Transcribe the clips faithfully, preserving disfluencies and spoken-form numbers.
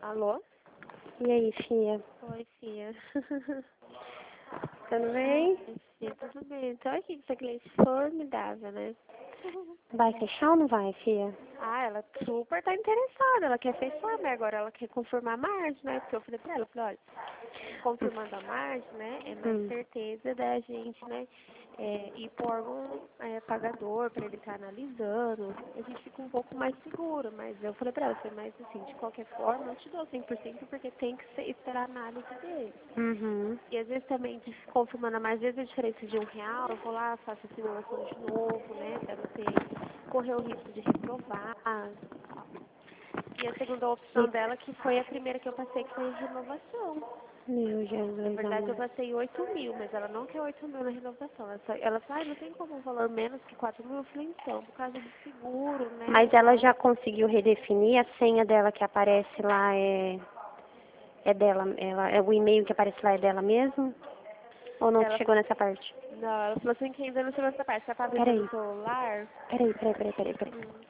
Alô? E aí, filha? Oi, Fia. Tudo bem? Oi, Fia, tudo bem? Tô aqui com essa cliente formidável, né? Vai fechar ou não vai, filha? Ah, ela super tá interessada, ela quer fechar, mas agora ela quer confirmar a margem, né? Porque eu falei pra ela, eu falei, olha, confirmando a margem, né, é mais Hum. certeza da gente, né, é, ir por algum é, pagador para ele estar analisando, a gente fica um pouco mais seguro, mas eu falei pra ela, eu falei, mas assim, de qualquer forma, eu te dou cem por cento porque tem que ser, esperar a análise dele. Uhum. E às vezes também, de- confirmando a mais, às vezes a diferença de um real, eu vou lá, faço a simulação de novo, né, para você correr o risco de reprovar. E a segunda opção E... dela, que foi a primeira que eu passei, que foi a renovação. Meu Na Jesus, verdade, eu amor. passei oito mil, mas ela não quer oito mil na renovação. Ela, só, ela falou, ah, não tem como um valor menos que quatro mil. Eu falei, então, por causa do seguro, né, Mas ela tal. já conseguiu redefinir a senha dela que aparece lá, é... É dela, ela, é o e-mail que aparece lá é dela mesmo? Ou não Ela, chegou nessa parte? não, ela falou assim que ainda não chegou essa parte. Você tá vendo no Peraí, celular? peraí, peraí, peraí, peraí, peraí. Hum.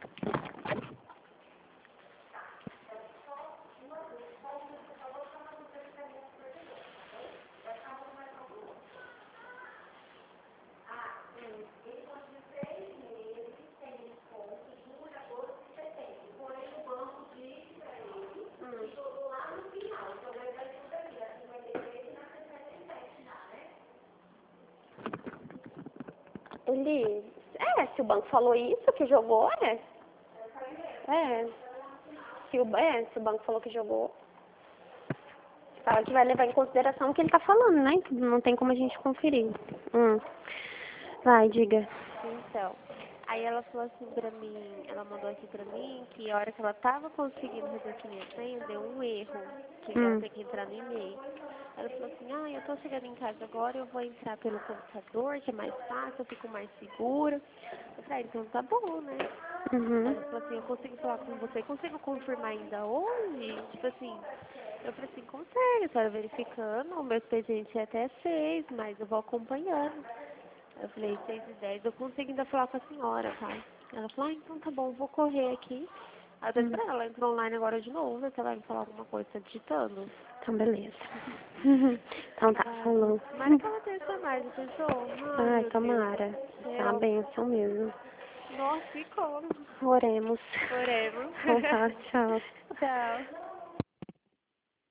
Ele... É, se o banco falou isso, que jogou, é. É. Se o, é, se o banco falou que jogou, fala que vai levar em consideração o que ele tá falando, né? Que não tem como a gente conferir. Hum. Vai, diga. Então, aí ela falou assim pra mim, ela mandou aqui pra mim que a hora que ela tava conseguindo redefinir a senha, deu um erro, que ela Hum. tem que entrar no e-mail. Ela falou assim, ah, eu tô chegando em casa agora, eu vou entrar pelo computador, que é mais fácil, eu fico mais segura. Eu falei, ah, então tá bom, né? Uhum. Ela falou assim, eu consigo falar com você, consigo confirmar ainda hoje? Tipo assim, eu falei assim, consegue, a senhora verificando, o meu expediente é até seis, mas eu vou acompanhando. Eu falei, seis e dez, eu consigo ainda falar com a senhora, tá? Ela falou, ah, então tá bom, vou correr aqui. Aí eu tô Hum. esperando, ela entrou online agora de novo, ver se ela vai me falar alguma coisa, tá digitando. Então, beleza. Uhum. Então tá, Ai, falou. tomara que ela tenha mais, já pensou? Ai, Ai, meu Deus do tomara. Tá céu. benção mesmo. Nossa, e como? Oremos. Oremos. Então tá, tchau. Tchau.